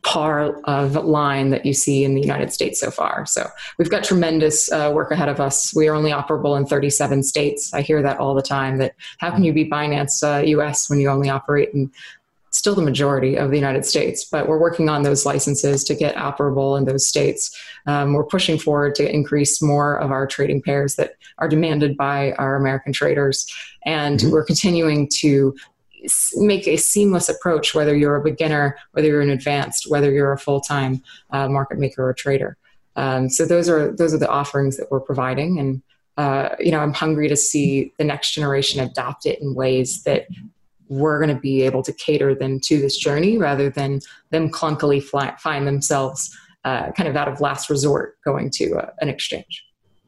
par of line that you see in the United States so far. So we've got tremendous uh, work ahead of us. We are only operable in thirty-seven states. I hear that all the time, that how can you be Binance uh, U S when you only operate in still the majority of the United States, but we're working on those licenses to get operable in those states. Um, we're pushing forward to increase more of our trading pairs that are demanded by our American traders. And mm-hmm. we're continuing to make a seamless approach, whether you're a beginner, whether you're an advanced, whether you're a full-time uh, market maker or trader. Um, so those are those are the offerings that we're providing. And uh, you know, I'm hungry to see the next generation adopt it in ways that we're going to be able to cater them to this journey rather than them clunkily fly, find themselves uh, kind of out of last resort going to uh, an exchange.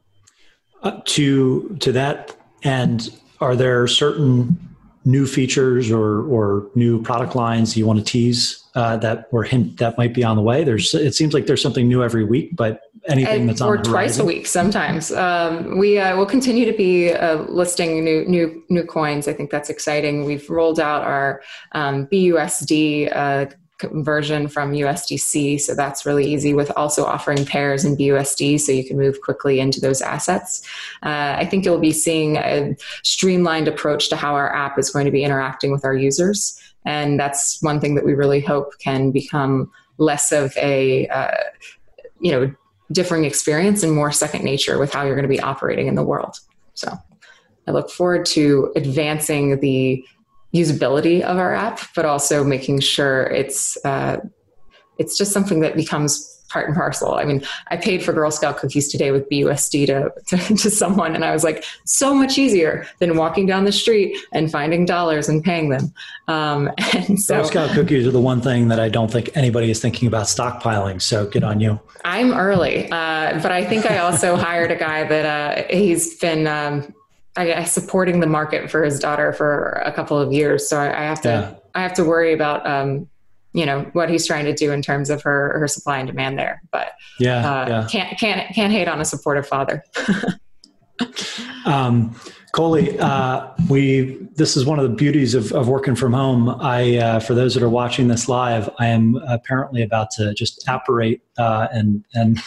Uh, to to that end, are there certain new features or or new product lines you want to tease uh, that or hint that might be on the way? There's it seems like there's something new every week, but anything that's on the horizon? Or twice a week sometimes. Um, we uh, will continue to be uh, listing new new new coins. I think that's exciting. We've rolled out our um, B U S D uh, conversion from U S D C, so that's really easy, with also offering pairs in B U S D so you can move quickly into those assets. Uh, I think you'll be seeing a streamlined approach to how our app is going to be interacting with our users, and that's one thing that we really hope can become less of a uh, you know differing experience and more second nature with how you're going to be operating in the world. So I look forward to advancing the usability of our app, but also making sure it's uh, it's just something that becomes part and parcel. I mean, I paid for Girl Scout cookies today with B U S D to, to, to someone, and I was like, so much easier than walking down the street and finding dollars and paying them. Um, and so, Girl Scout cookies are the one thing that I don't think anybody is thinking about stockpiling, so good on you. I'm early, uh, but I think I also hired a guy that uh, he's been um, I guess supporting the market for his daughter for a couple of years. So I, I have to yeah. I have to worry about um, you know, what he's trying to do in terms of her, her supply and demand there. But yeah, uh, yeah. can't, can't, can't hate on a supportive father. um, Coley, uh, we this is one of the beauties of, of working from home. I, uh, for those that are watching this live, I am apparently about to just apparate uh, and and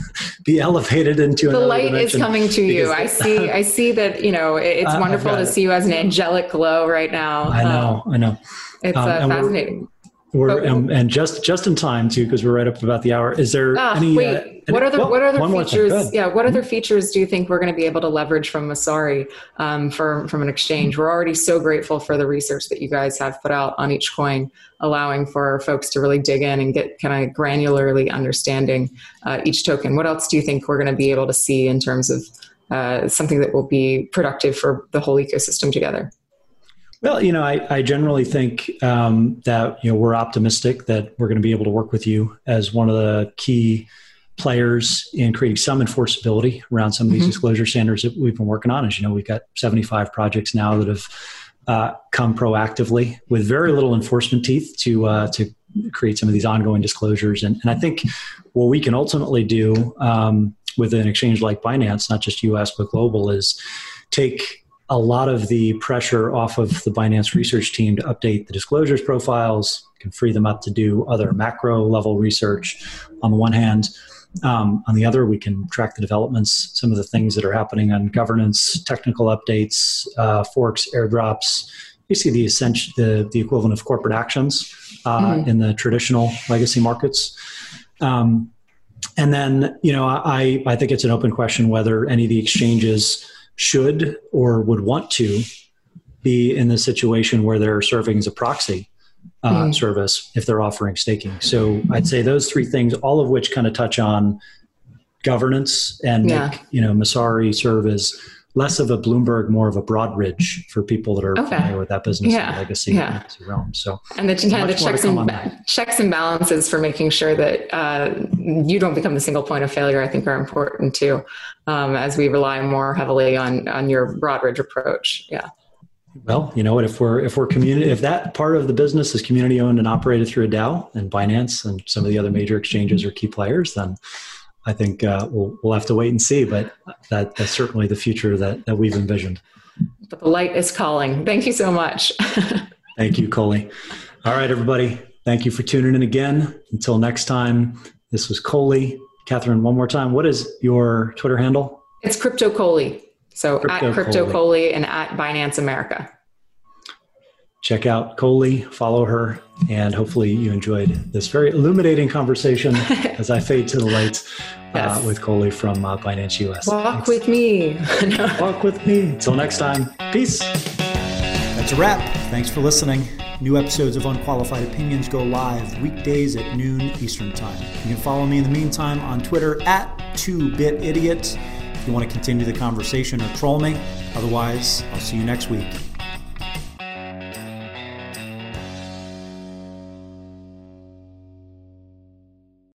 be elevated into the another light dimension. is coming to you. I see. I see that. You know, it's uh, wonderful to it. see you as an angelic glow right now. I know. Um, I know. It's um, uh, fascinating. We're, we're um, and just just in time too, because we're right up about the hour. Is there uh, any? Wait, uh, any, what other well, what other features? Yeah, what other features do you think we're going to be able to leverage from Messari um, for from an exchange? We're already so grateful for the research that you guys have put out on each coin, allowing for folks to really dig in and get kind of granularly understanding uh, each token. What else do you think we're going to be able to see in terms of uh, something that will be productive for the whole ecosystem together? Well, you know, I, I generally think um, that, you know, we're optimistic that we're going to be able to work with you as one of the key players in creating some enforceability around some of these mm-hmm. disclosure standards that we've been working on. As you know, we've got seventy-five projects now that have uh, come proactively with very little enforcement teeth to uh, to create some of these ongoing disclosures. And, and I think what we can ultimately do um, with an exchange like Binance, not just U S, but global, is take a lot of the pressure off of the Binance research team to update the disclosures profiles, can free them up to do other macro level research on the one hand. Um, on the other, we can track the developments, some of the things that are happening on governance, technical updates, uh, forks, airdrops. You see the essential, the, the equivalent of corporate actions uh, mm-hmm. in the traditional legacy markets. Um, and then, you know, I, I think it's an open question whether any of the exchanges should or would want to be in the situation where they're serving as a proxy uh, mm-hmm. service if they're offering staking. So I'd say those three things, all of which kind of touch on governance and yeah. make, you know, Messari serve as less of a Bloomberg, more of a Broadridge for people that are okay. familiar with that business yeah. and legacy, yeah. legacy realm. So and the, kind of the checks and ba- checks and balances for making sure that uh, you don't become the single point of failure, I think, are important too, um, as we rely more heavily on on your Broadridge approach. Yeah. Well, you know what? If we're if we're community, if that part of the business is community owned and operated through a DAO, and Binance and some of the other major exchanges are key players, then I think uh, we'll we'll have to wait and see, but that, that's certainly the future that, that we've envisioned. But the light is calling. Thank you so much. Thank you, Coley. All right, everybody. Thank you for tuning in again. Until next time, this was Coley. Catherine, one more time. What is your Twitter handle? It's Crypto Coley. So Crypto at Crypto Coley and at Binance America. Check out Coley, follow her, and hopefully you enjoyed this very illuminating conversation as I fade to the lights yes. uh, with Coley from uh, Binance U S. Walk Thanks. with me. Walk with me. Until next time, peace. That's a wrap. Thanks for listening. New episodes of Unqualified Opinions go live weekdays at noon Eastern Time. You can follow me in the meantime on Twitter at two bit idiot if you want to continue the conversation or troll me. Otherwise, I'll see you next week.